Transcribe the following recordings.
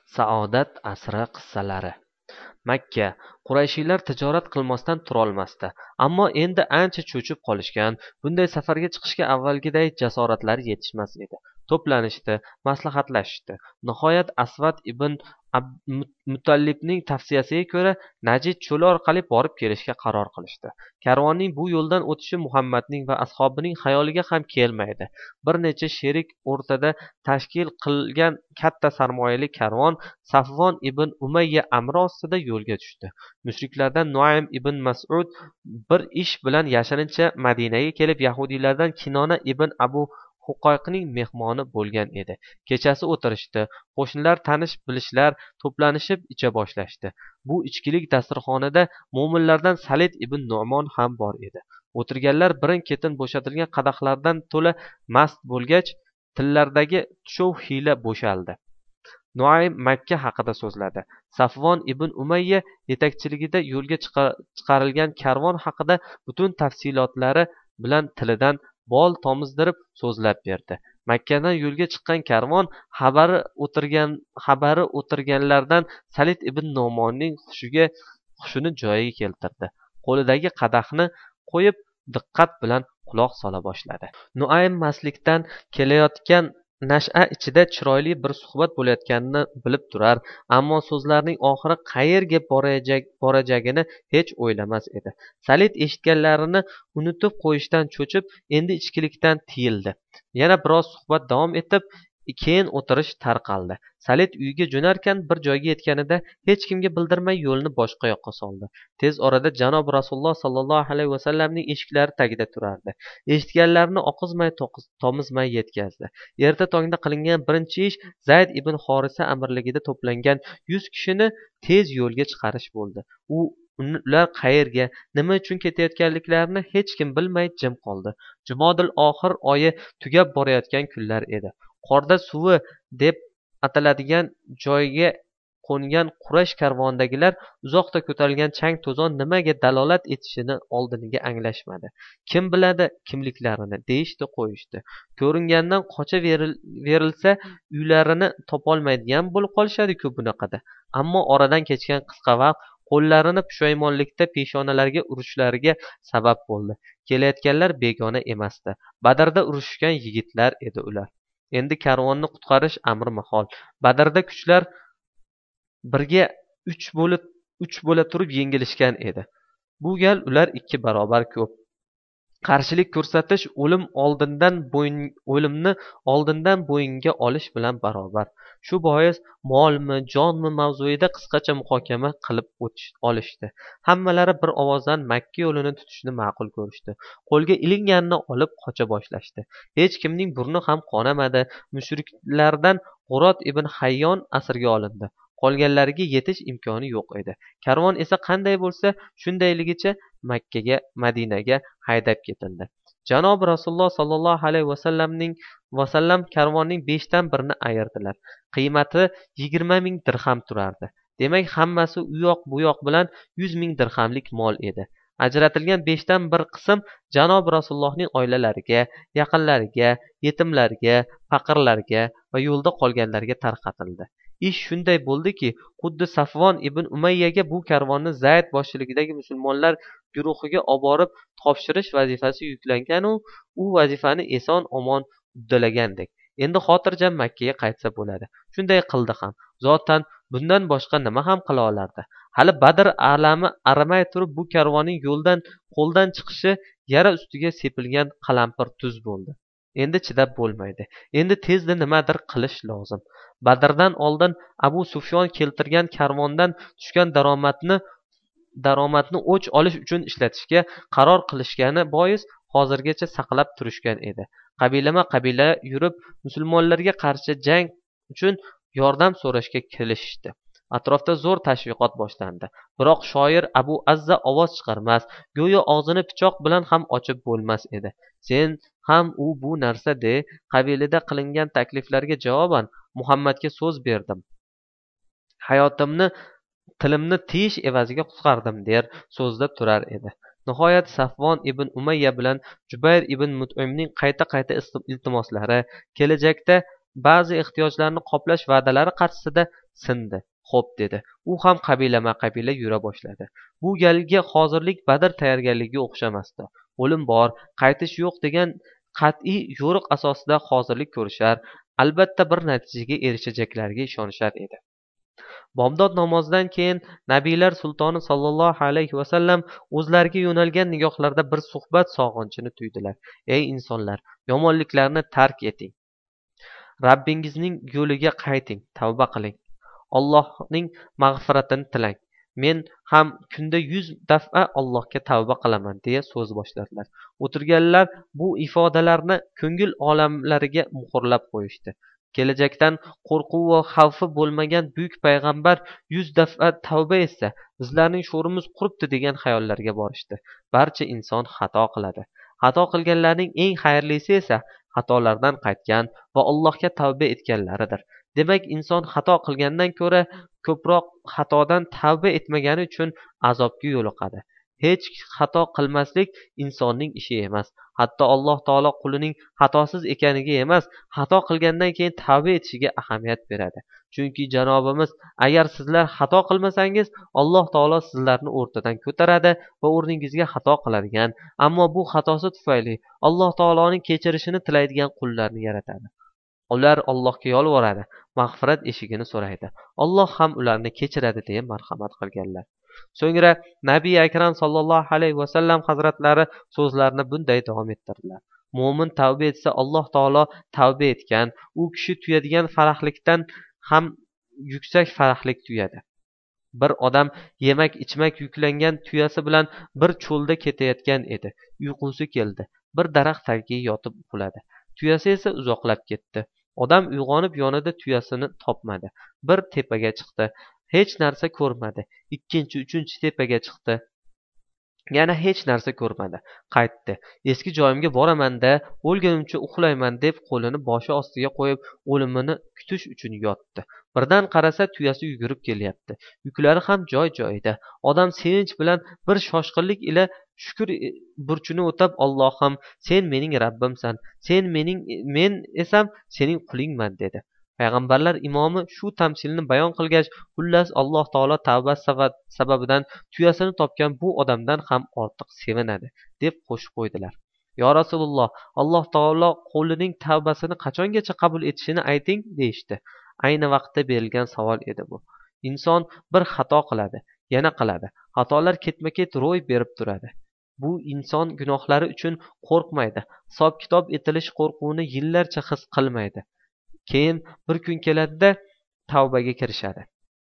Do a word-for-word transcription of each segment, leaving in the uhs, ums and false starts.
Saodat asri qissalari. Makka. Qurayshiylar tijorat qilmasdan turolmasdi. Ammo endi ancha cho'chib qolishgan. Bunday safarga chiqishga avvalgiday jasoratlari yetishmas edi. To'planishdi, maslahatlashishdi. Nihoyat Asvad ibn Mutallibning tavsiyasiga ko'ra Najid cho'li orqali borib kelishga qaror qilishdi. Karvonning bu yo'ldan o'tishi Muhammadning va ashobining xayoliga ham kelmaydi. Bir necha sherik o'rtada tashkil qilgan katta sarmoyali karvon Safvon ibn Umayya amri ostida yo'lga tushdi. Mushriklardan Nuaym ibn Mas'ud bir ish bilan yashirincha Madinaga kelib yahudiylardan Kinona ibn Abu Huqoyqning mehmoni bo'lgan edi. Kechasi o'tirishdi. Qo'shnilar tanish bilishlar to'planishib icha boshlashdi. Bu ichkilik dasturxonida mo'minlardan Salid ibn Nu'mon ham bor edi. O'tirganlar birin-ketin bo'shatilgan qadahlardan to'la mast bo'lgach, tillardagi tushov hiyla bo'shaldi. Nuaym Makka haqida so'zladi. Safvon ibn Umayya yetakchiligida yo'lga chiqarilgan karvon haqida butun tafsilotlari bilan tilidan bol tomizdirib so'zlab berdi. Makkadan yo'lga chiqqan karvon xabari o'tirgan xabari o'tirganlardan Salid ibn Nomonning hushiga hushini joyiga keltirdi. Qo'lidagi qadahni qo'yib diqqat bilan quloq sola boshladi. Nuaym mastlikdan kelayotgan nasha ichida chiroyli bir suhbat bo'layotganini bilib turar, ammo so'zlarning oxiri qayerga borajagini hech o'ylamas edi. Salid eshitganlarini unutib qo'yishdan cho'chib, endi ichkilikdan tiyildi. Yana biroz suhbat davom etib, keyin o'tirish tarqaldi. Salid uyiga jo'narkan bir joyga yetganida hech kimga bildirmay yo'lni boshqa yoqqa soldi. Tez orada janob Rasululloh sallallohu alayhi vasallamning eshiklari tagida turardi. Eshitganlarini oqizmay tomizmay yetkazdi. Erta tongda qilingan birinchi ish Zayd ibn Horisa amirligida to'plangan yuz kishini tez yo'lga chiqarish bo'ldi. U ular qayerga, nima uchun ketayotganliklarini hech kim bilmay jim qoldi. Jumodil oxir oyi tugab borayotgan kunlar edi. Qorda suvi deb ataladigan joyga qo'ngan Quraysh karvonidagilar uzoqda ko'tarilgan chang to'zon nimaga dalolat etishini oldiniga anglashmadi. Kim biladi kimliklarini deyishdi qo'yishdi. Ko'ringandan qocha verilsa uylarini topolmaydigan bo'lib qolishadi-ku bunaqada. Ammo oradan kechgan qisqa vaqt qo'llarini pushaymonlikda peshonalariga urishlariga sabab bo'ldi. Kelayotganlar begona emasdi. Badrda urushgan yigitlar edi ular. Endi karvonni qutqarish amri mahol. Badrda kuchlar birga uch bo'lib uch bo'la turib yengilishgan edi. Bu gal ular ikki barobar ko'p. Qarshilik ko'rsatish o'lim oldindan bo'yin o'limni oldindan bo'yinga olish bilan barobar. Shu bois molmi, jonmi mavzuida qisqacha muhokama qilib olishdi. Hammalari bir ovozdan Makka yo'lini tutishni ma'qul ko'rishdi. Qo'lga ilinganini olib qocha boshlashdi. Hech kimning burni ham qonamadi. Mushriklardan G'urot ibn Hayyon asirga olindi. Qolganlariga yetish imkoni yo'q edi. Karvon esa qanday bo'lsa shundayligicha Makkaga, Madinaga haydab ketildi. Janob Rasululloh sallallohu alayhi vasallamning vasallam karvonning beshdan birini ayirdilar. Qiymati yigirma ming dirham turardi. Demak, hammasi u yoq bu yoq bilan yuz ming dirhamlik mol edi. Ajratilgan beshdan bir qism janob Rasulullohning oilalariga, yaqinlariga, yetimlarga, faqirlarga va yo'lda qolganlarga tarqatildi. Ish shunday bo'ldiki, xuddi Safvon ibn Umayyaga bu karvonni Zayd boshchiligidagi musulmonlar guruhiga oborib topshirish vazifasi yuklangan-u, u vazifani eson-omon uddalagandek. Endi xotirjam Makkaga qaytsa bo'ladi. Shunday qildi ham. Zotan bundan boshqa nima ham qila olardi? Hali Badr alami aramay turib bu karvonning yo'ldan qo'ldan chiqishi yara ustiga sepilgan qalampir tuz bo'ldi. Endi chidab bo'lmaydi. Endi tezda nimadir qilish lozim. Badrdan oldin Abu Sufyon keltirgan karvondan tushgan daromadni daromadni o'ch olish uchun ishlatishga qaror qilishgani bois hozirgacha saqlab turishgan edi. Qabilama qabila yurib musulmonlarga qarshi jang uchun yordam so'rashga kelishdi. Atrofda zo'r tashviqot boshlandi. Biroq shoir Abu Azza ovoz chiqarmas, go'yo og'zini pichoq bilan ham ochib bo'lmas edi. Sen ham u bu narsa de, qabilada qilingan takliflarga javoban Muhammadga so'z berdim. Hayotimni, tilimni tiyish evaziga qutqardim der so'zda turar edi. Nihoyat Safvon ibn Umayya bilan Jubayr ibn Mut'imning qayta-qayta iltimoslari, kelajakda ba'zi ehtiyojlarni qoplash va'dalari qarshisida sindi. Xo'p dedi. U ham qabilama qabila yura boshladi. Bu galgi hozirlik Badr tayyorgarligiga o'xshamasdi. O'lim bor, qaytish yo'q degan qat'iy yo'riq asosida hozirlik ko'rishar, albatta bir natijaga erishajaklariga ishonishar edi. Bomdod namozidan keyin Nabiylar sultoni sallallohu alayhi vasallam o'zlariga yo'nalgan nigohlarda bir suhbat sog'inchini tuydilar. Ey insonlar, yomonliklarni tark eting. Rabbingizning yo'liga qayting, tavba qiling. Allohning mag'firatini tilang. Men ham kunda yuz daf'a Allohga tavba qilaman deya so'z boshladilar. O'tirganlar bu ifodalarni ko'ngil olamlariga muhrlab qo'yishdi. Kelajakdan qo'rquv va xavfi bo'lmagan buyuk payg'ambar yuz daf'a tavba etsa, bizlarning sho'rimiz quribdi degan xayollarga borishdi. Barcha inson xato qiladi. Xato qilganlarning eng xayrlisi esa xatolardan qaytgan va Allohga tavba etganlaridir. Demak, inson xato qilgandan ko'ra ko'proq xatodan tavba etmagani uchun azobga yo'liqadi. Hech xato qilmaslik insonning ishi emas. Hatto Alloh taolo qulining xatosiz ekaniga emas, xato qilgandan keyin tavba etishiga ahamiyat beradi. Chunki Janobimiz, agar sizlar xato qilmasangiz, Alloh taolo sizlarni o'rtadan ko'taradi va o'rningizga xato qiladigan, ammo bu xatosi tufayli Alloh taoloning kechirishini tilaydigan qullarni yaratadi. Ular Allohga yolvoradi, mag'firat eshigini so'raydi. Alloh ham ularni kechiradi deya marhamat qilganlar. So'ngra Nabiy akram sallallohu alayhi vasallam hazratlari so'zlarini bunday davom ettirdilar. Mo'min tavba etsa, Alloh taolo tavba etgan, u kishi tuyadigan farahlikdan ham yuksak farahlik tuyadi. Bir odam yemak ichmak yuklangan tuyasi bilan bir cho'lda ketayotgan edi. Uyqusi keldi. Bir daraxt tagiga yotib uxladi. Tuyasi esa uzoqlab ketdi. Odam uyg'onib yonida tuyasini topmadi. Bir tepaga chiqdi. Hech narsa ko'rmadi. Ikkinchi, uchinchi tepaga chiqdi. Yana hech narsa ko'rmadi. Qaytdi. Eski joyimga boraman-da, o'lgunimcha uxlayman deb qo'lini boshi ostiga qo'yib, o'limini kutish uchun yotdi. Birdan qarasa, tuyasi yugurib kelyapti. Yuklari ham joy-joyida. Odam sevinch bilan bir shoshqinlik ila shukr burchini o'tab, Allohim, sen mening Rabbimsan, sen mening men esam sening qulingman dedi. Payg'ambarlar imomi shu tamsilni bayon qilgach, xullas Alloh taolo tavba sababidan tuyasini topgan bu odamdan ham ortiq sevinadi deb qo'shib qo'ydilar. Yo Rasululloh, Alloh taolo qo'lining tavbasini qachongacha qabul etishini ayting deyishdi. Ayni vaqtda berilgan savol edi bu. Inson bir xato qiladi, yana qiladi. Xatolar ketma-ket ro'y berib turadi. Bu inson gunohlari uchun qo'rqmaydi. Hisob-kitob etilish qo'rquvini yillarcha his qilmaydi. Keyin bir kun keladida tavbaga kirishadi.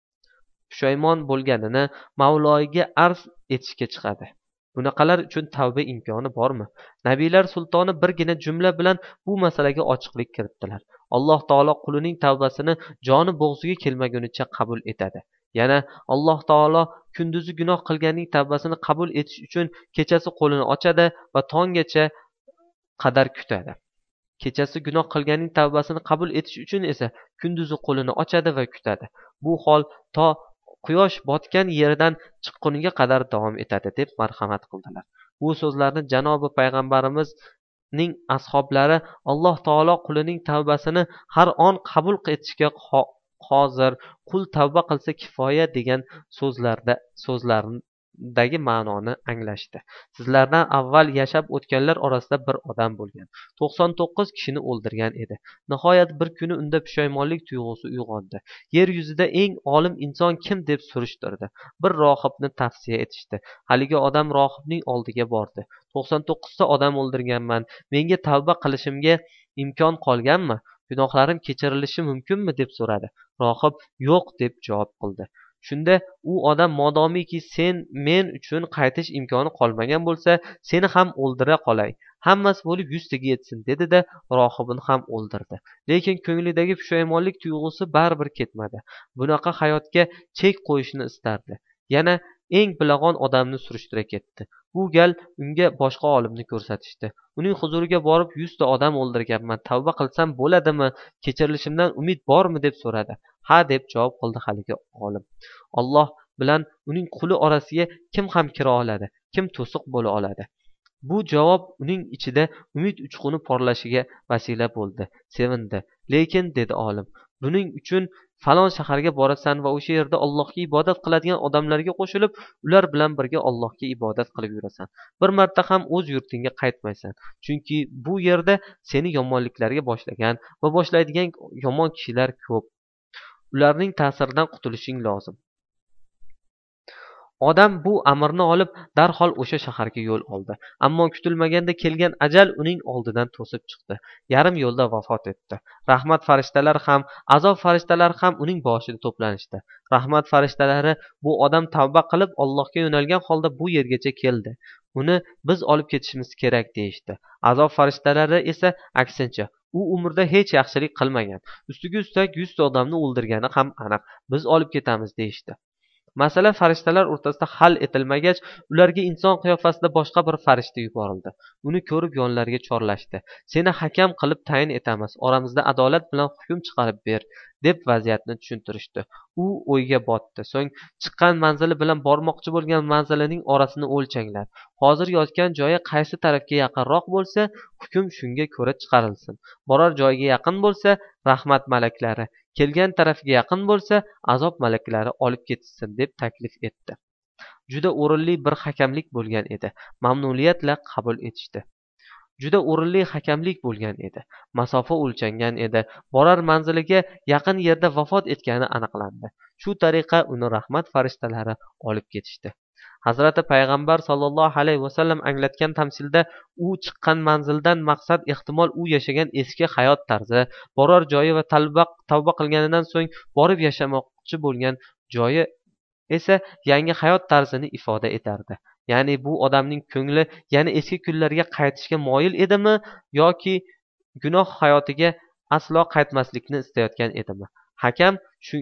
Pushaymon bo'lganini Mavloyiga arz etishga chiqadi. Bunaqalar uchun tavba imkoni bormi? Nabiylar sultoni birgina jumla bilan bu masalaga ochiqlik kiritdilar. Alloh taolo qulining tavbasini joni bo'g'ziga kelmagunicha qabul etadi. Yana Alloh taolo kunduzi gunoh qilganning tavbasini qabul etish uchun kechasi qo'lini ochadi va tonggacha qadar kutadi. Kechasi gunoh qilganning tavbasini qabul etish uchun esa kunduzi qo'lini ochadi va kutadi. Bu hol to quyosh botgan yerdan chiqquniga qadar davom etadi deb marhamat qildilar. Bu so'zlarni janobi payg'ambarimizning ashablari Alloh taolo qulining tavbasini har on qabul etishga hozir, qul tavba qilsa kifoya degan so'zlarda so'zlaridagi ma'noni anglashdi. Sizlardan avval yashab o'tganlar orasida bir odam bo'lgan. to'qson to'qqiz kishini o'ldirgan edi. Nihoyat bir kuni unda pushaymonlik tuyg'usi uyg'ondi. Yer yuzida eng olim inson kim deb surishtirdi. Bir rohibni tavsiya etishdi. Haligi odam rohibning oldiga bordi. to'qson to'qqiz ta odam o'ldirganman. Menga tavba qilishimga imkon qolganmi? Gunohlarim kechirilishi mumkinmi deb so'radi. Rohib yo'q deb javob qildi. Shunda u odam modomiki sen men uchun qaytish imkoni qolmagan bo'lsa, seni ham o'ldira qolay. Hammasi bo'lib yuztaga yetsin dedi-da, rohibini ham o'ldirdi. Lekin ko'nglidagi pushaymonlik tuyg'usi baribir ketmadi. Bunaqa hayotga chek qo'yishni istardi. Yana eng bilag'on odamni surishtira ketdi. Bu gal unga boshqa olimni ko'rsatishdi. Uning huzuriga borib yuz ta odam o'ldirganman. Tavba qilsam bo'ladimi? Kechirilishimdan umid bormi deb so'radi. Ha deb javob qildi haligi olim. Alloh bilan uning quli orasiga kim ham kira oladi, kim to'siq bo'la oladi? Bu javob uning ichida umid uchquni porlashiga vasila bo'ldi. Sevindi. lekin dedi olim, buning uchun falon shaharga borasan va o'sha yerda Allohga ibodat qiladigan odamlarga qo'shilib ular bilan birga Allohga ibodat qilib yurasan. Bir marta ham o'z yurtingga qaytmaysan, chunki bu yerda seni yomonliklarga boshlagan va boshlaydigan yomon kishilar ko'p. Ularning ta'siridan qutulishing lozim. Odam bu amrni olib darhol o'sha shaharga yo'l oldi, ammo kutilmaganda kelgan ajal uning oldidan to'sib chiqdi. Yarim yo'lda vafot etdi. Rahmat farishtalari ham, azob farishtalari ham uning boshida to'planishdi. Rahmat farishtalari bu odam tavba qilib Allohga yo'nalgan holda bu yergacha keldi, uni biz olib ketishimiz kerak deyishdi. Azob farishtalari esa aksincha, u umrda hech yaxshilik qilmagan, ustiga ustak yuzta odamni o'ldirgani ham aniq, biz olib ketamiz deyishdi. Masala farishtalar o'rtasida hal etilmagach, ularga inson qiyofasida boshqa bir farishta yuborildi. Uni ko'rib yonlariga chorlashdi. Seni hakam qilib tayin etamiz, oramizda adolat bilan hukm chiqarib ber, deb vaziyatni tushuntirishdi. U o'yga botdi. So'ng chiqqan manzili bilan bormoqchi bo'lgan manzilining orasini o'lchanglar. Hozir yotgan joyi qaysi tarafga yaqinroq bo'lsa, hukm shunga ko'ra chiqarilsin. Borar joyiga yaqin bo'lsa, rahmat malaklari, kelgan tarafiga yaqin bo'lsa, azob malaklari olib ketsin deb taklif etdi. Juda o'rinli bir hakamlik bo'lgan edi. Mamnuniyatla qabul etishdi. Juda o'rinli hakamlik bo'lgan edi. Masofa o'lchangan edi. Borar manziliga yaqin yerda vafot etgani aniqlandi. Shu tariqa uni rahmat farishtalari olib ketishdi. Hazrati payg'ambar sollallohu alayhi vasallam anglatgan tamsilda u chiqqan manzildan maqsad ehtimol u yashagan eski hayot tarzi, borar joyi va tavba qilganidan so'ng borib yashamoqchi bo'lgan joyi esa yangi hayot tarzini ifoda etardi. Ya'ni bu odamning ko'ngli yana eski kunlarga qaytishga moyil edimi yoki gunoh hayotiga aslo qaytmaslikni istayotgan edimi? Hakam shu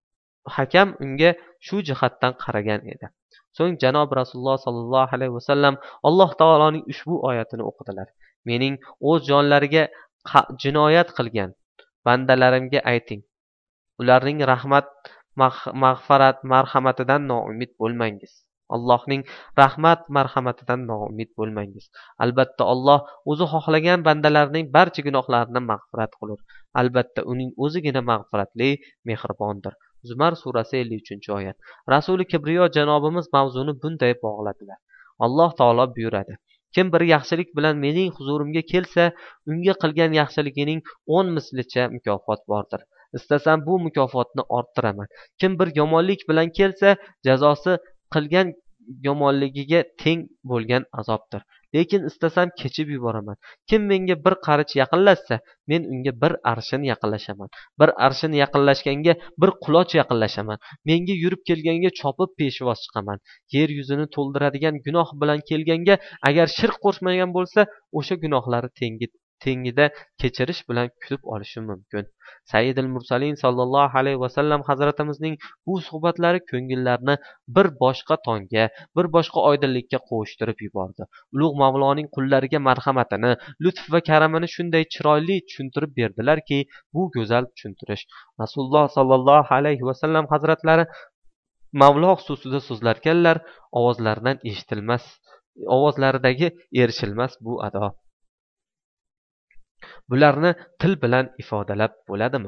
hakam unga shu jihatdan qaragan edi. So'ng janob Rasululloh sollallohu alayhi vasallam Alloh taoloning ushbu oyatini o'qidilar. Mening o'z jonlariga jinoyat qilgan bandalarimga ayting, ularning rahmat, mag'firat, marhamatidan noumid bo'lmangiz. Allohning rahmat, marhamatidan noumid bo'lmangiz. Albatta Alloh o'zi xohlagan bandalarining barcha gunohlarini mag'firat qilur. Albatta uning o'zigina mag'firatli, mehribondir. Zumar surasi ellik uchinchi oyat. Rasuli kibriyo janobimiz mavzuni bunday bog'ladilar. Alloh taolo buyuradi: kim bir yaxshilik bilan mening huzurimga kelsa, unga qilgan yaxshiligining o'n mislicha mukofot bordir. Istasam bu mukofotni orttiraman. Kim bir yomonlik bilan kelsa, jazosi qilgan yomonligiga teng bo'lgan azobdir. Lekin istasam kechib yuboraman. Kim menga bir qarich yaqinlashsa, men unga bir arshin yaqinlashaman. Bir arshin yaqinlashganga bir quloch yaqinlashaman. Menga yurib kelganga chopib peshvoz chiqaman. Yer yuzini to'ldiradigan gunoh bilan kelganga agar shirk qo'shmagan bo'lsa, o'sha gunohlari tengi tengida kechirish bilan kutib olishi mumkin. Sayyidul Mursalin sallallohu alayhi vasallam hazratimizning bu suhbatlari ko'ngillarni bir boshqa tongga, bir boshqa oydinlikka qovushtirib yubordi. Ulug' Mavloning qullariga marhamatini, lutf va karamini shunday chiroyli tushuntirib berdilarki, bu go'zal tushuntirish. Rasululloh sallallohu alayhi vasallam hazratlari Mavlo xususida so'zlarkanlar, ovozlaridan eshitilmas, ovozlaridagi erishilmas bu ado. Bularni til bilan ifodalab bo'ladimi?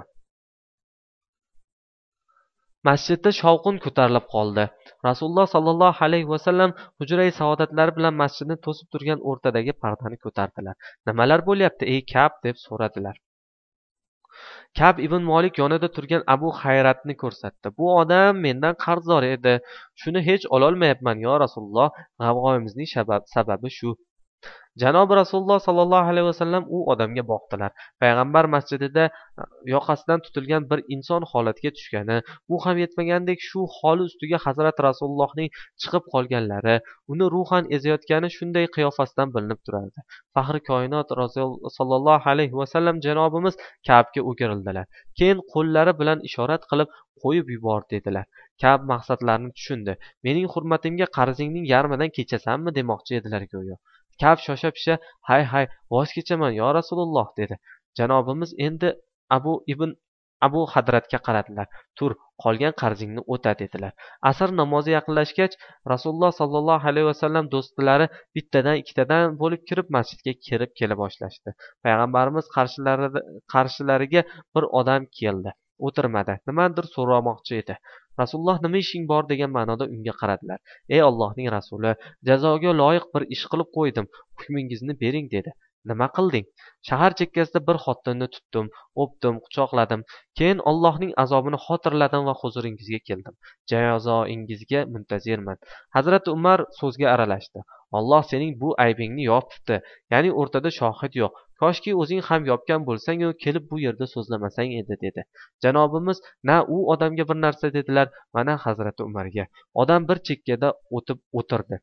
Masjidda shovqin ko'tarilib qoldi. Rasululloh sallallohu alayhi vasallam hujra-i saodatlari bilan masjidni to'sib turgan o'rtadagi pardani ko'tardilar. Nimalar bo'lyapti, ey Ka'b, deb so'radilar. Ka'b ibn Malik yonida turgan Abu Hayratni ko'rsatdi. Bu odam mendan qarzdor edi. Shuni hech ololmayapman, yo Rasululloh. G'avg'oyimizning sababi shu. Janob Rasululloh sallallohu alayhi vasallam u odamga boqdilar. Payg'ambar masjidida yoqasidan tutilgan bir inson holatga tushgani, bu ham yetmagandek shu holi ustiga Hazrat Rasulullohning chiqib qolganlari, uni ruhan ezayotgani shunday qiyofasidan bilinib turardi. Fahri koinot sallallohu alayhi vasallam janobimiz Ka'bga o'girildilar. Keyin qo'llari bilan ishorat qilib qo'yib yubor dedilar. Ka'b maqsadlarini tushundi. Mening hurmatimga qarzingning yarmidan kechasanmi demoqchi edilar go'yo. Ka'b shosha-pisha, hay hay, voz kechaman yo Rasululloh dedi. Janobimiz endi Abu ibn Abu Hadratga qaradilar. Tur, qolgan qarzingni o'ta dedilar. Asr namozi yaqinlashgach, Rasululloh sollallohu alayhi vasallam do'stlari bittadan ikkitadan bo'lib kirib masjidga kirib kela boshlashdi. Payg'ambarimiz qarshilarida qarshilariga bir odam keldi. O'tirmadi. Nimadir so'ramoqchi edi. Rasululloh nima ishing bor degan ma'noda unga qaradilar. Ey Allohning rasuli, jazoga loyiq bir ish qilib qo'ydim. Hukmingizni bering dedi. Nima qilding? Shahar chekkasida bir xotinni tutdim, o'pdim, quchoqladim. Keyin Allohning azobini xotirladim va huzuringizga keldim. Jazoingizga muntazirman. Hazrati Umar so'zga aralashdi. Alloh sening bu aybingni yopibdi. Ya'ni o'rtada shohid yo'q. Koshki o'zing ham yopgan bo'lsang-u, kelib bu yerda so'zlamasang edi dedi. Janobimiz na u odamga bir narsa dedilar, mana Hazrati Umarga. Odam bir chekkada o'tib o'tirdi.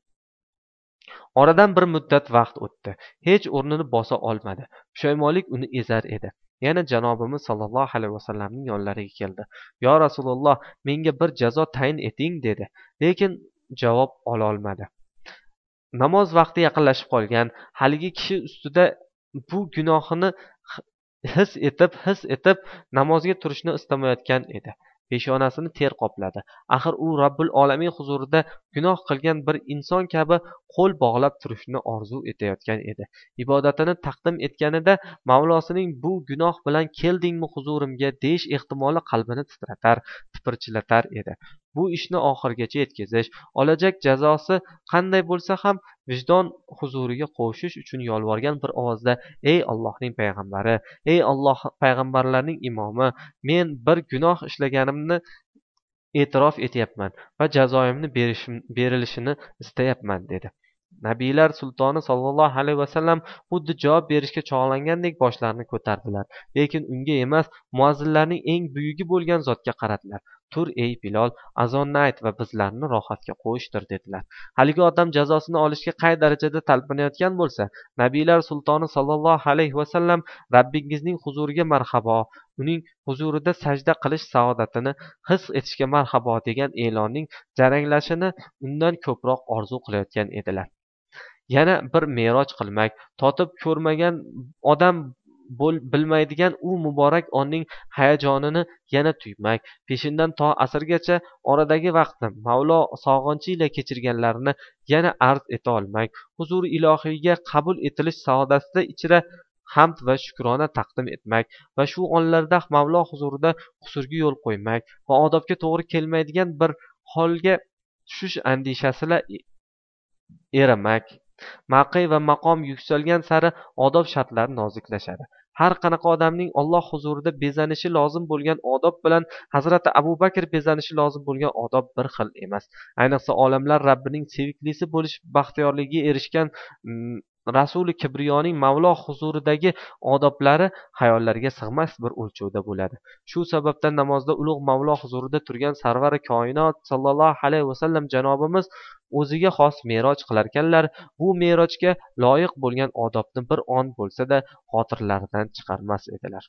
Oradan bir muddat vaqt o'tdi. Hech o'rnini bosa olmadi. Pushaymonlik uni ezar edi. Yana janobimiz sollallohu alayhi vasallamning yonlariga keldi. Yo Rasululloh, menga bir jazo tayin eting dedi. Lekin javob ola olmadi. Namoz vaqti yaqinlashib qolgan, haligi kishi ustida bu gunohini his etib, his etib namozga turishni istamayotgan edi. Peshonasini ter qopladi. Axir u Robbil olamin huzurida gunoh qilgan bir inson kabi qo'l bog'lab turishni orzu etayotgan edi. Ibodatini taqdim etganida Mavlosining bu gunoh bilan keldingmi huzurimga deyish ehtimoli qalbini titratar, tipirchilatar edi. Bu ishni oxirigacha yetkazish, olajak jazosi qanday bo'lsa ham vijdon huzuriga qo'shish uchun yolvorgan bir ovozda: "Ey Allohning payg'ambari, ey Alloh payg'ambarlarning imomi, men bir gunoh ishlaganimni e'tirof etyapman va jazoimni berilishini istayapman" dedi. Nabiylar sultoni sollallohu alayhi vasallam xuddi javob berishga chog'langandek boshlarini ko'tardilar, lekin unga emas, muazzinlarning eng buyugi bo'lgan zotga qaradilar. Tur ey Bilol, azonni ayt va bizlarni rohatga qo'yishtir dedilar. Haligi odam jazosini olishga qay darajada talpinayotgan bo'lsa, Nabiylar sultoni sollallohu alayhi vasallam Rabbingizning huzuriga marhabo, uning huzurida sajda qilish saodatini his etishga marhabo degan e'lonning jaranglashini undan ko'proq orzu qilayotgan edilar. Yana bir meroj qilmak, totib ko'rmagan odam bilmaydigan u muborak onning hayajonini yana tuymak, peshindan to asrgacha oradagi vaqtni Mavlo sog'inchi ila kechirganlarini yana arz eta olmak, huzur ilohiyga qabul etilish saodatida ichra hamd va shukrona taqdim etmak va shu onlarda Mavlo huzurida qusurga yo'l qo'ymak va odobga to'g'ri kelmaydigan bir holga tushish andishasida erimak. Maqi va maqom yuksalgan sari odob shartlari noziklashadi. Har qanaqa odamning Alloh huzurida bezanishi lozim bo'lgan odob bilan Hazrati Abu Bakr bezanishi lozim bo'lgan odob bir xil emas. Ayniqsa olamlar Rabbining seviklisi bo'lish baxtiyorligiga erishgan Rasuli Kibriyoning Mavlo huzuridagi odoblari xayollarga sig'mas bir o'lchovda bo'ladi. Shu sababdan namozda ulug' Mavlo huzurida turgan sarvari koinot sallallohu alayhi vasallam janobimiz o'ziga xos meroj qilarkanlar, bu merojga loyiq bo'lgan odobni bir on bo'lsa-da xotirlaridan chiqarmas edilar.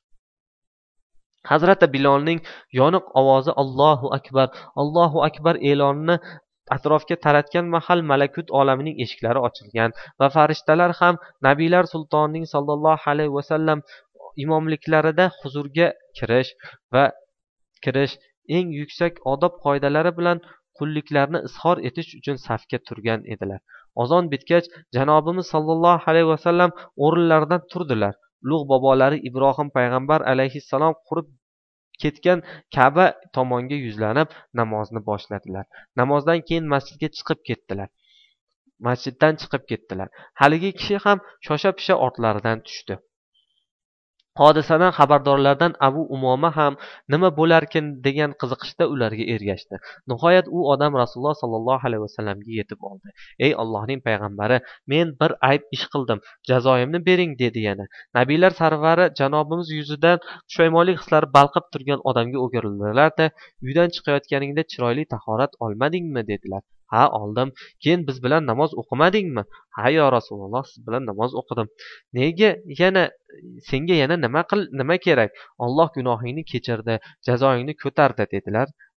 Hazrati Bilolning yoniq ovozi Allohu akbar, Allohu akbar e'lonini atrofga taratgan mahal malakut olamining eshiklari ochilgan va farishtalar ham Nabiylar sultonining sallallohu alayhi vasallam imomliklarida huzurga kirish va kirish eng yuksak odob qoidalari bilan qulliklarni izhor etish uchun safga turgan edilar. Azon bitgach, janobimiz sallallohu alayhi vasallam o'rinlaridan turdilar. Ulug' bobolari Ibrohim payg'ambar alayhissalom qurib ketgan Ka'ba tomonga yuzlanib namozni boshladilar. Namozdan keyin masjidga chiqib ketdilar. Masjiddan chiqib ketdilar. Haligi kishi ham shosha-pisha ortlaridan tushdi. Hodisadan xabardorlardan Abu Umoma ham nima bo'larkin degan qiziqishda ularga ergashdi. Nihoyat u odam Rasululloh sallallohu alayhi vasallamga yetib oldi. Ey Allohning payg'ambari, men bir ayb ish qildim, jazoimni bering dedi yana. Nabiylar sarvari janobimiz yuzidan pushaymonlik hislari balqib turgan odamga o'girildilar-da, uydan chiqayotganingda chiroyli tahorat olmadingmi dedilar. Ha, oldim. Keyin biz bilan namoz o'qimadingmi? Ha, yo Rasululloh, siz bilan namoz o'qidim. Nega yana senga yana nima qil nima kerak? Alloh gunohingni kechirdi, jazoingni ko'tardi dedilar.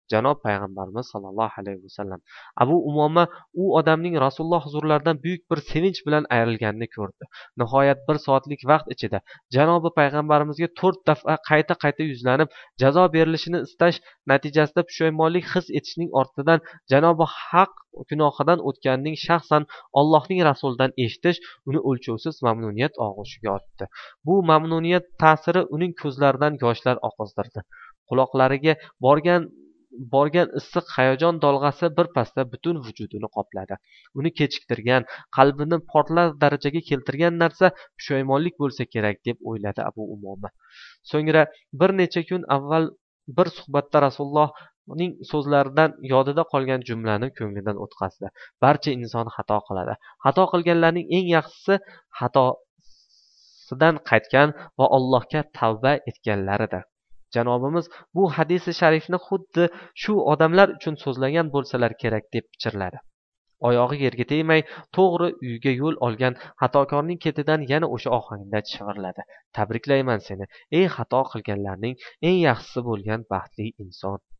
janob payg'ambarimiz sollallohu alayhi vasallam. Abu Umoma u odamning rasululloh huzurlaridan buyuk bir sevinch bilan ayrilganini ko'rdi. Nihoyat bir soatlik vaqt ichida janobi payg'ambarimizga to'rt daf'a qayta qayta yuzlanib jazo berilishini istash natijasida pushaymonlik his etishning ortidan janobi haq gunohidan o'tganining shaxsan Allohning rasulidan eshitish uni o'lchovsiz mamnuniyat og'ushiga otdi. Bu mamnuniyat ta'siri uning ko'zlaridan yoshlar oqizdirdi. Quloqlariga borgan borgan issiq hayajon dolg'asi birpasda butun vujudini qopladi. Uni kechiktirgan, qalbini portlar darajaga keltirgan narsa pushaymonlik bo'lsa kerak deb o'yladi Abu Umoma. So'ngra bir necha kun avval bir suhbatda rasulullohning so'zlaridan yodida qolgan jumlani ko'nglidan o'tkazdi. Barcha inson xato qiladi. Xato qilganlarning eng yaxshisi xatosidan qaytgan va Allohga tavba etganlaridir. Janobimiz bu hadisi sharifni xuddi shu odamlar uchun so'zlagan bo'lsalar kerak deb pichirladi. Oyog'i yerga tegmay to'g'ri uyga yo'l olgan xatokorning ketidan yana o'sha ohangda shivirladi. Tabriklayman seni, ey xato qilganlarning eng yaxshisi bo'lgan baxtli inson.